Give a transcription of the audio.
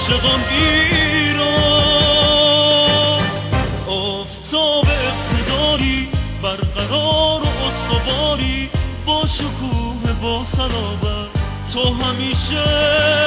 عاشقان ایران آفتاب اقتداری برقرار و استواری با شکوه با صلابت تو همیشه